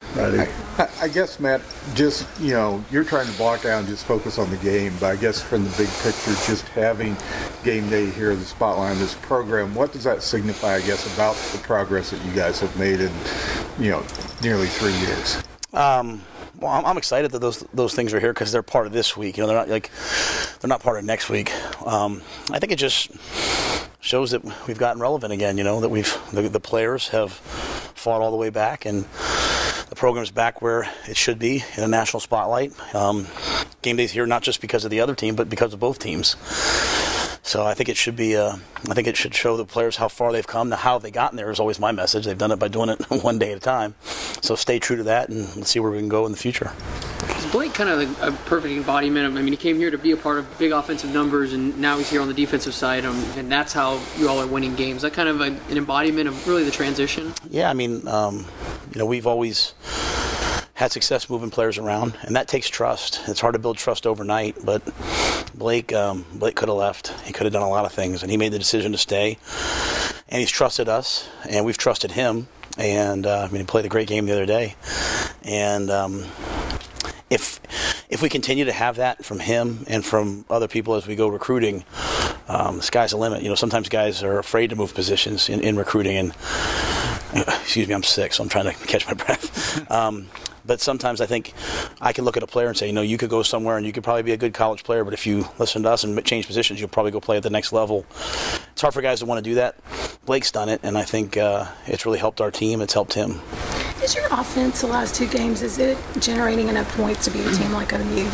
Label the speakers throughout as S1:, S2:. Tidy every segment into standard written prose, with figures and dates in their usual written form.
S1: I guess, Matt, just, you're trying to block out and just focus on the game, but I guess from the big picture, just having game day here, the spotlight on this program, what does that signify, I guess, about the progress that you guys have made in, nearly 3 years?
S2: Well, I'm excited that those things are here because they're part of this week. They're not part of next week. I think it just shows that we've gotten relevant again. That the players have fought all the way back, and the program's back where it should be in a national spotlight. Game day's here not just because of the other team, but because of both teams. So I think it should be. I think it should show the players how far they've come. Now, how they gotten there is always my message. They've done it by doing it one day at a time. So stay true to that, and let's see where we can go in the future.
S3: Is Blake kind of a perfect embodiment of? He came here to be a part of big offensive numbers, and now he's here on the defensive side, and that's how you all are winning games. Is that kind of an embodiment of really the transition?
S2: Yeah, we've always had success moving players around, and that takes trust. It's hard to build trust overnight, but Blake could have left. He could have done a lot of things, and he made the decision to stay. And he's trusted us, and we've trusted him. And he played a great game the other day. And if we continue to have that from him and from other people as we go recruiting, the sky's the limit. Sometimes guys are afraid to move positions in recruiting. And excuse me, I'm sick, so I'm trying to catch my breath. But sometimes I think I can look at a player and say, you could go somewhere and you could probably be a good college player, but if you listen to us and change positions, you'll probably go play at the next level. It's hard for guys to want to do that. Blake's done it, and I think it's really helped our team. It's helped him.
S4: Is your offense the last 2 games, is it generating enough points to beat a team like OU?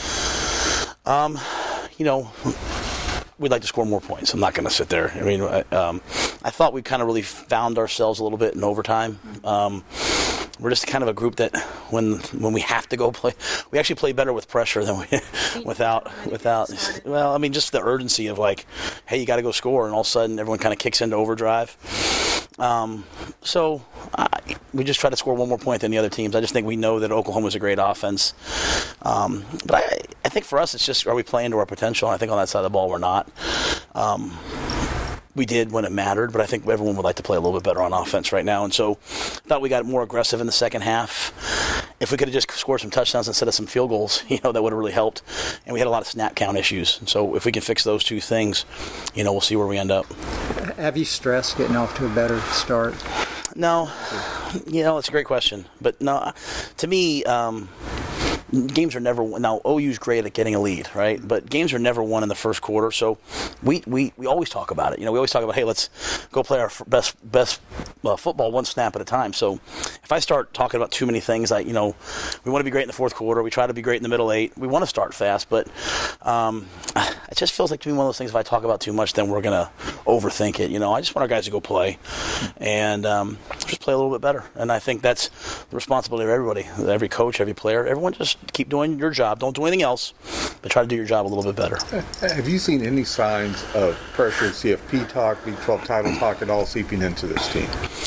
S4: We'd like to score more points. I'm not going to sit there. I thought we kind of really found ourselves a little bit in overtime. We're just kind of a group that when we have to go play, we actually play better with pressure than without. Well, just the urgency of hey, you got to go score, and all of a sudden everyone kind of kicks into overdrive. We just try to score one more point than the other teams. I just think we know that Oklahoma's a great offense. But I think for us, it's just, are we playing to our potential? I think on that side of the ball, we're not. We did when it mattered, but I think everyone would like to play a little bit better on offense right now. And so I thought we got more aggressive in the second half. If we could have just scored some touchdowns instead of some field goals, that would have really helped. And we had a lot of snap count issues. And so if we can fix those 2 things, we'll see where we end up.
S5: Have you stressed getting off to a better start?
S2: No. It's a great question. But no, to me, games are never won. Now, OU's great at getting a lead, right? But games are never won in the first quarter. So we always talk about it. We always talk about, hey, let's go play our best football one snap at a time. So if I start talking about too many things, we want to be great in the fourth quarter. We try to be great in the middle 8. We want to start fast, but it just feels like to me one of those things, if I talk about too much, then we're going to overthink it. I just want our guys to go play and just play a little bit better. And I think that's the responsibility of everybody, every coach, every player, everyone. Just keep doing your job. Don't do anything else, but try to do your job a little bit better.
S1: Have you seen any signs of pressure, CFP talk, Big 12 title talk at all seeping into this team?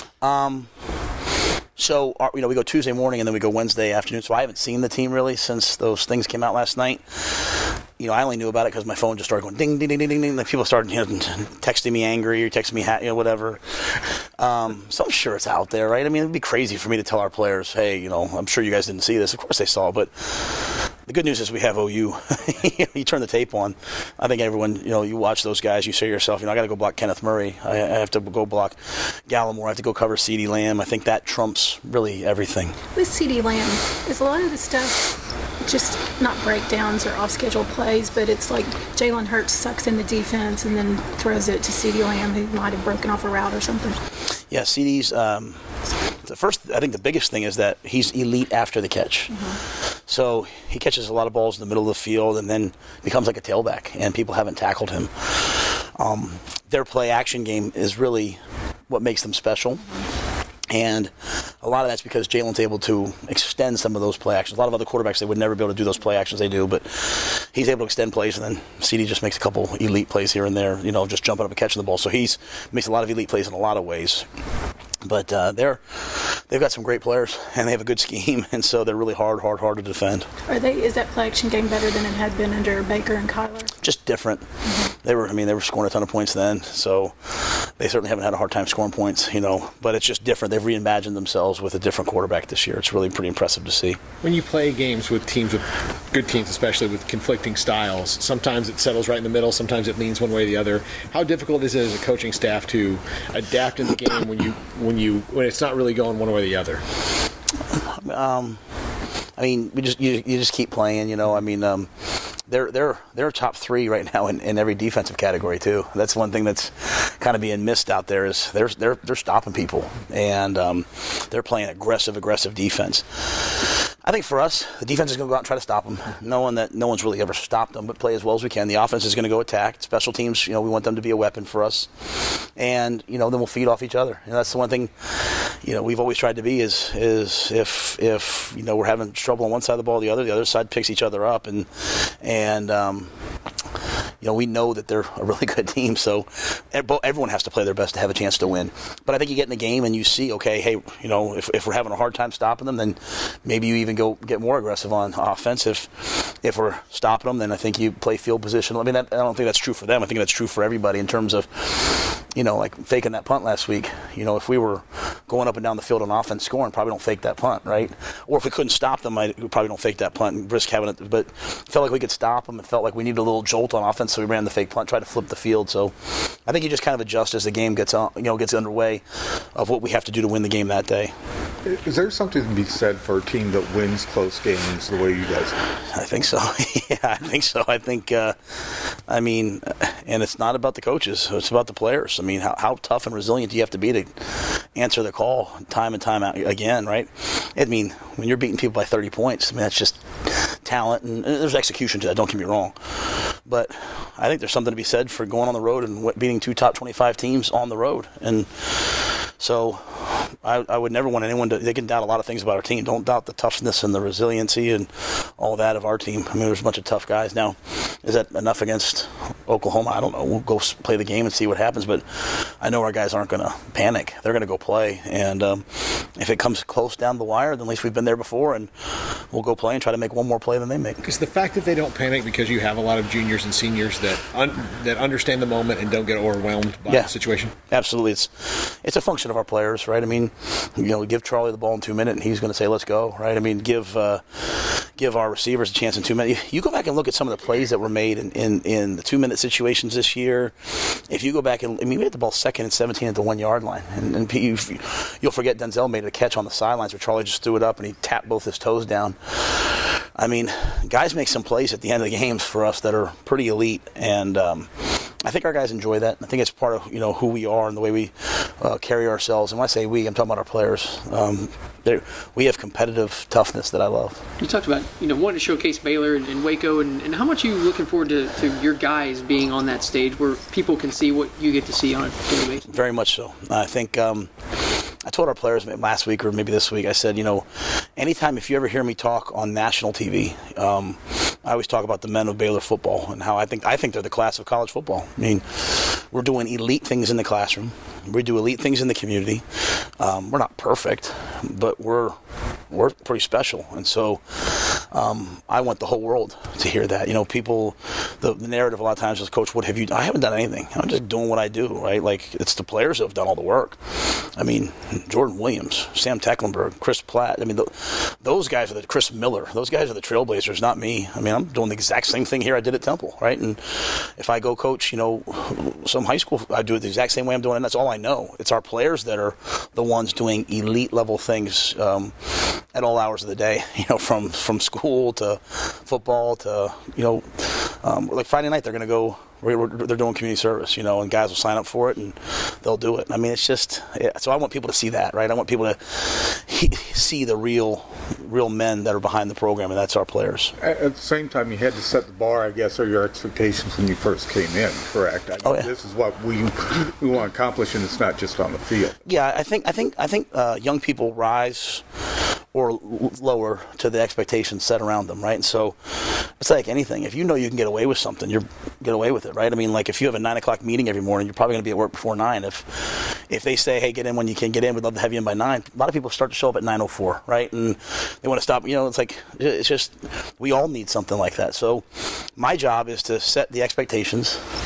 S2: So, we go Tuesday morning and then we go Wednesday afternoon. So I haven't seen the team really since those things came out last night. I only knew about it because my phone just started going ding, ding, ding, ding, ding. Like people started texting me angry or texting me whatever. So I'm sure it's out there, right? It'd be crazy for me to tell our players, hey, I'm sure you guys didn't see this. Of course they saw, but the good news is we have OU. You turn the tape on. I think everyone, you watch those guys, you say to yourself, I got to go block Kenneth Murray. I have to go block Gallimore. I have to go cover CeeDee Lamb. I think that trumps really everything.
S4: With CeeDee Lamb, is a lot of the stuff just not breakdowns or off-schedule plays, but it's like Jalen Hurts sucks in the defense and then throws it to CeeDee Lamb, who might have broken off a route or something?
S2: Yeah, CeeDee's I think the biggest thing is that he's elite after the catch. Mm-hmm. So he catches a lot of balls in the middle of the field and then becomes like a tailback, and people haven't tackled him. Their play-action game is really what makes them special. And a lot of that's because Jalen's able to extend some of those play actions. A lot of other quarterbacks, they would never be able to do those play actions they do, but he's able to extend plays, and then CeeDee just makes a couple elite plays here and there, just jumping up and catching the ball. So he's makes a lot of elite plays in a lot of ways. But they've got some great players, and they have a good scheme, and so they're really hard to defend.
S4: Is that play action game better than it had been under Baker and Kyler?
S2: Just different. Mm-hmm. They were scoring a ton of points then. So they certainly haven't had a hard time scoring points, but it's just different. They've reimagined themselves with a different quarterback this year. It's really pretty impressive to see.
S6: When you play games with teams, with good teams, especially with conflicting styles, sometimes it settles right in the middle, sometimes it leans one way or the other. How difficult is it as a coaching staff to adapt in the game when it's not really going one way or the other?
S2: You just keep playing, They're top 3 right now in every defensive category too. That's one thing that's kind of being missed out there is they're stopping people, and they're playing aggressive defense. I think for us, the defense is going to go out and try to stop them, knowing that no one's really ever stopped them, but play as well as we can. The offense is going to go attack. Special teams, we want them to be a weapon for us, and then we'll feed off each other. And that's the one thing, we've always tried to be is if we're having trouble on one side of the ball, the other side picks each other up, and we know that they're a really good team, so everyone has to play their best to have a chance to win. But I think you get in the game and you see, okay, hey, if we're having a hard time stopping them, then maybe you even go get more aggressive on offense. If we're stopping them, then I think you play field position. I don't think that's true for them. I think that's true for everybody in terms of, like faking that punt last week. If we were going up and down the field on offense scoring, probably don't fake that punt, right? Or if we couldn't stop them, we probably don't fake that punt and risk having it. But it felt like we could stop them. It felt like we needed a little jolt on offense, so we ran the fake punt, tried to flip the field. So I think you just kind of adjust as the game gets underway of what we have to do to win the game that day.
S1: Is there something to be said for a team that wins close games the way you guys do?
S2: I think so. Yeah, I think so. I think, and it's not about the coaches. It's about the players. How tough and resilient do you have to be to answer the call time and time out again, right? When you're beating people by 30 points, that's just talent, and there's execution to that, don't get me wrong. But I think there's something to be said for going on the road and beating 2 top 25 teams on the road. And so I would never want anyone they can doubt a lot of things about our team. Don't doubt the toughness and the resiliency and all that of our team. There's a bunch of tough guys. Now, is that enough against Oklahoma? I don't know. We'll go play the game and see what happens, but I know our guys aren't going to panic. They're going to go play, and if it comes close down the wire, then at least we've been there before, and we'll go play and try to make one more play than they make.
S6: Because the fact that they don't panic because you have a lot of juniors and seniors that understand the moment and don't get overwhelmed by the situation?
S2: Absolutely. It's a function of our players, right? Give Charlie the ball in 2 minutes, and he's going to say, let's go, right? Give our receivers a chance in 2 minutes. You go back and look at some of the plays that were made in the 2-minute situations this year. If you go back and, we had the ball 2nd and 17 at the 1-yard line, and you'll forget Denzel made a catch on the sidelines where Charlie just threw it up and he tapped both his toes down. Guys make some plays at the end of the games for us that are pretty elite, and I think our guys enjoy that. I think it's part of who we are and the way we carry ourselves. And when I say we, I'm talking about our players. We have competitive toughness that I love.
S3: You talked about wanting to showcase Baylor and Waco, and how much are you looking forward to your guys being on that stage where people can see what you get to see on a daily basis?
S2: Very much so. I think I told our players last week or maybe this week, I said, anytime if you ever hear me talk on national TV, I always talk about the men of Baylor football and how I think they're the class of college football. We're doing elite things in the classroom. We do elite things in the community. We're not perfect, but we're pretty special. And so I want the whole world to hear that. People, the narrative a lot of times is, Coach, what have you done? I haven't done anything. I'm just doing what I do, right? It's the players who have done all the work. Jordan Williams, Sam Tecklenburg, Chris Platt. Those guys are Chris Miller. Those guys are the trailblazers, not me. I'm doing the exact same thing here I did at Temple, right? And if I go coach, some high school, I do it the exact same way I'm doing it, and that's all I know. It's our players that are the ones doing elite level things at all hours of the day, from school to football to, like Friday night, they're going to go, they're doing community service, and guys will sign up for it and they'll do it. It's just, so I want people to see that, right? I want people to see the real men that are behind the program, and that's our players.
S1: At the same time, you had to set the bar, I guess, or your expectations when you first came in, correct? This is what we want to accomplish, and it's not just on the field.
S2: Yeah, I think young people rise or lower to the expectations set around them, right? And so it's like anything. If you can get away with something, you get away with it, right? If you have a 9 o'clock meeting every morning, you're probably going to be at work before 9. If they say, hey, get in when you can get in, we'd love to have you in by 9, a lot of people start to show up at 9:04, right? And they want to stop. It's just, we all need something like that. So my job is to set the expectations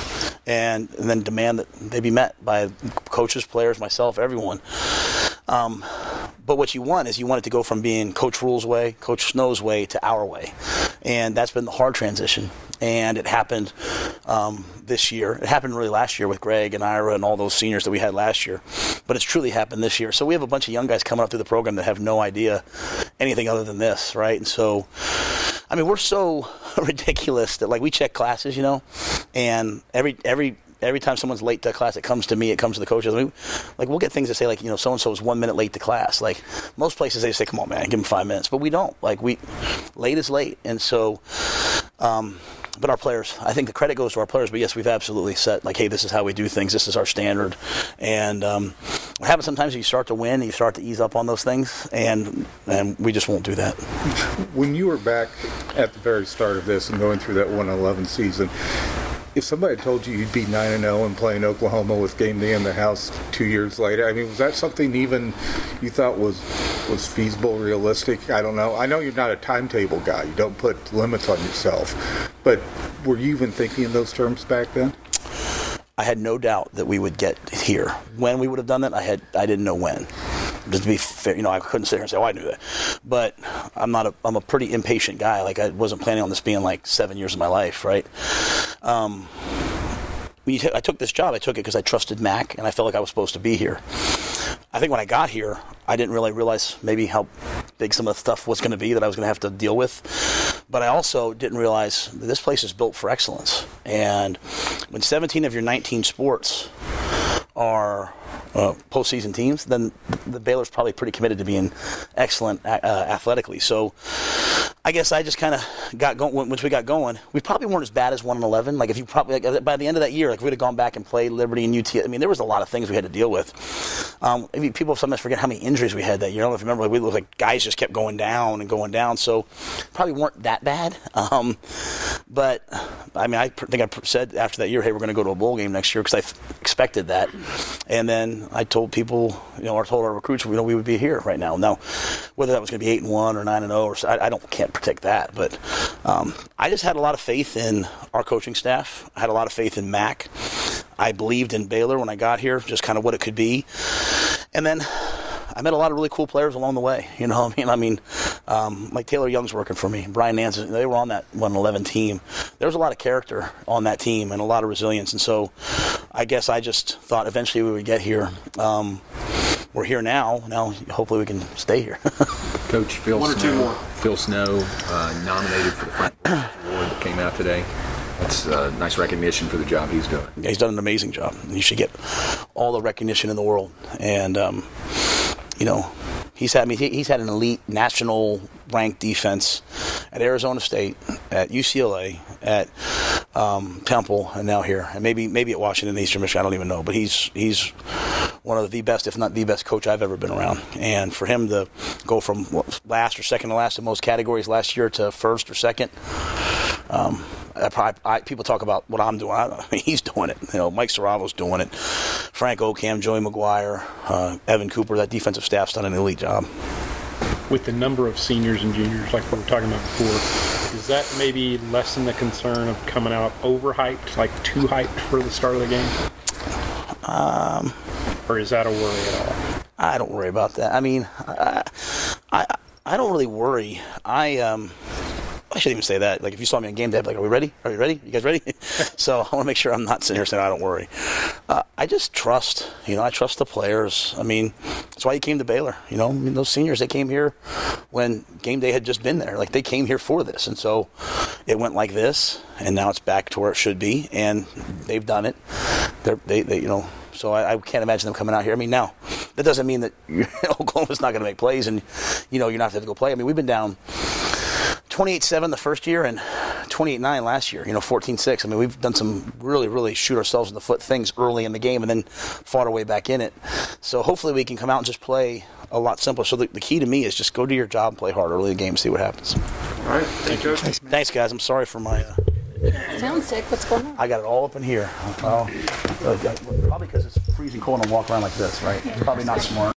S2: and then demand that they be met by coaches, players, myself, everyone. But what you want is you want it to go from being Coach Rule's way, Coach Snow's way, to our way. And that's been the hard transition. And it happened this year. It happened really last year with Greg and Ira and all those seniors that we had last year. But it's truly happened this year. So we have a bunch of young guys coming up through the program that have no idea anything other than this, right? And so, I mean, we're so ridiculous that, like, we check classes, you know, and every time someone's late to class, it comes to me, it comes to the coaches. I mean, like, we'll get things that say, like, you know, so-and-so is 1 minute late to class. Like, most places, they say, come on, man, give them 5 minutes. But we don't. Like, late is late. And so, but our players, I think the credit goes to our players. But, yes, we've absolutely set, like, hey, this is how we do things. This is our standard. And what happens sometimes is you start to win and you start to ease up on those things, and we just won't do that.
S1: When you were back at the very start of this and going through that 1-11 season, if somebody told you you'd be 9-0 and playing Oklahoma with game day in the house 2 years later, I mean, was that something even you thought was feasible, realistic? I don't know. I know you're not a timetable guy. You don't put limits on yourself. But were you even thinking in those terms back then?
S2: I had no doubt that we would get here. When we would have done that, I didn't know when. Just to be fair, you know, I couldn't sit here and say, "Oh, I knew that." But I'm a pretty impatient guy. Like, I wasn't planning on this being like 7 years of my life, right? I took this job. I took it because I trusted Mac, and I felt like I was supposed to be here. I think when I got here, I didn't really realize maybe how big some of the stuff was going to be that I was going to have to deal with. But I also didn't realize that this place is built for excellence. And when 17 of your 19 sports are postseason teams, then the Baylor's probably pretty committed to being excellent athletically. So I guess I just kind of got going. Once we got going, we probably weren't as bad as 1-11. Like, if you probably, like, by the end of that year, like, if we'd have gone back and played Liberty and UT, I mean, there was a lot of things we had to deal with. People sometimes forget how many injuries we had that year. I don't know if you remember, we looked like guys just kept going down and going down. So probably weren't that bad. But I mean, I think I said after that year, hey, we're going to go to a bowl game next year, because I expected that. And then I told people, you know, or told our recruits, you know, we would be here right now. Now, whether that was going to be 8-1 or 9-0, or I can't predict that. But I just had a lot of faith in our coaching staff. I had a lot of faith in Mac. I believed in Baylor when I got here, just kind of what it could be. And then I met a lot of really cool players along the way. You know what I mean? Like Taylor Young's working for me. Brian Nance, they were on that 1-11 team. There was a lot of character on that team and a lot of resilience. And so I guess I just thought eventually we would get here. We're here now. Now, hopefully we can stay here.
S7: Coach, Phil Snow nominated for the Frank Award that came out today. That's nice recognition for the job he's doing.
S2: Yeah, he's done an amazing job. He should get all the recognition in the world. And, you know, he's had an elite national ranked defense at Arizona State, at UCLA, at Temple, and now here, and maybe at Washington, Eastern Michigan. I don't even know, but he's one of the best, if not the best, coach I've ever been around. And for him to go from last or second to last in most categories last year to first or second, people talk about what I'm doing. He's doing it. You know, Mike Saravo's doing it. Frank Ocam, Joey McGuire, Evan Cooper. That defensive staff's done an elite job.
S8: With the number of seniors and juniors, like we were talking about before, does that maybe lessen the concern of coming out overhyped, like too hyped for the start of the game? Or is that a worry at all?
S2: I don't worry about that. I mean, I don't really worry. I shouldn't even say that. Like, if you saw me on game day, I'd be like, are we ready? Are you ready? You guys ready? So I want to make sure I'm not sitting here saying, I don't worry. I just trust, I trust the players. I mean, that's why you came to Baylor. I mean, those seniors, they came here when game day had just been there. Like, they came here for this. And so it went like this, and now it's back to where it should be, and they've done it. So I can't imagine them coming out here. I mean, now, that doesn't mean that Oklahoma's not going to make plays and, you're not going to go play. I mean, we've been down 28-7 the first year and 28-9 last year, 14-6. I mean, we've done some really, really shoot ourselves in the foot things early in the game and then fought our way back in it. So hopefully we can come out and just play a lot simpler. So the key to me is just go do your job and play hard early in the game and see what happens.
S6: All right. Thank you.
S2: Thanks, guys. I'm sorry for my...
S9: Sounds sick. What's going on?
S2: I got it all up in here. Probably because it's freezing cold and I walk around like this, right? Probably not smart.